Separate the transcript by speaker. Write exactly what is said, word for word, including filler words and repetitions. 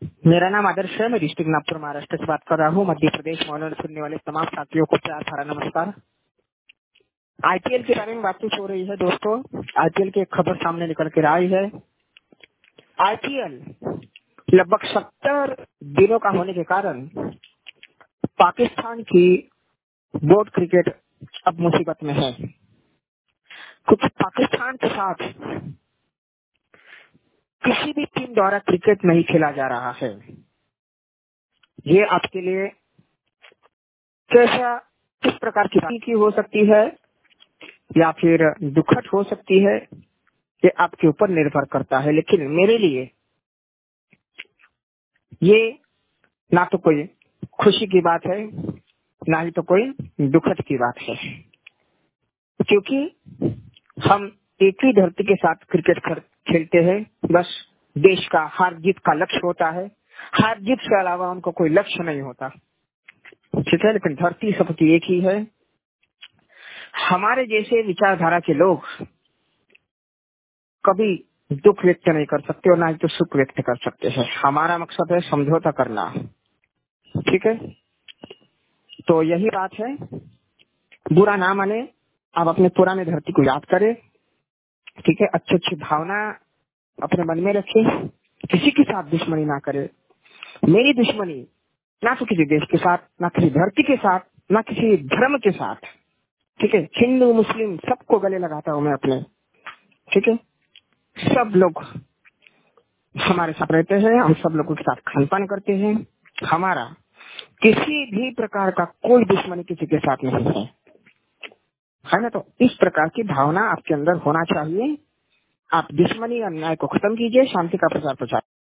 Speaker 1: मेरा नाम आदर्श है। मैं डिस्ट्रिक्ट नागपुर महाराष्ट्र से बात कर रहा हूँ। मध्य प्रदेश मोहल्ले सुनने वाले तमाम साथियों को प्यार भरा नमस्कार। आईपीएल के बारे में बातचीत हो रही है दोस्तों। आईपीएल की एक खबर सामने निकल कर आई है। आईपीएल लगभग सत्तर दिनों का होने के कारण पाकिस्तान की बोर्ड क्रिकेट अब मुसीबत में है, क्योंकि पाकिस्तान के साथ किसी भी टीम द्वारा क्रिकेट नहीं खेला जा रहा है। ये आपके लिए कैसा किस प्रकार की बात की हो सकती है या फिर दुखद हो सकती है, ये आपके ऊपर निर्भर करता है। लेकिन मेरे लिए ये ना तो कोई खुशी की बात है, ना ही तो कोई दुखद की बात है, क्योंकि हम एक ही धरती के साथ क्रिकेट खेलते हैं। बस देश का हार जीत का लक्ष्य होता है, हार जीत के अलावा उनको कोई लक्ष्य नहीं होता, ठीक है। लेकिन धरती सबकी एक ही है। हमारे जैसे विचारधारा के लोग कभी दुख व्यक्त नहीं कर सकते और ना ही तो सुख व्यक्त कर सकते हैं। हमारा मकसद है समझौता करना, ठीक है। तो यही बात है, बुरा ना माने, आप अपने पुराने धरती को याद करें, ठीक है। अच्छी अच्छी भावना अपने मन में रखें, किसी के साथ दुश्मनी ना करें। मेरी दुश्मनी ना तो किसी देश के साथ, ना किसी धरती के साथ, ना किसी धर्म के साथ, ठीक है। हिंदू मुस्लिम सबको गले लगाता हूँ मैं अपने, ठीक है। सब लोग हमारे साथ रहते हैं, हम सब लोगों के साथ खान पान करते हैं। हमारा किसी भी प्रकार का कोई दुश्मनी किसी के साथ नहीं है, है ना। तो इस प्रकार की भावना आपके अंदर होना चाहिए। आप दुश्मनी और अन्याय को खत्म कीजिए, शांति का प्रचार प्रचार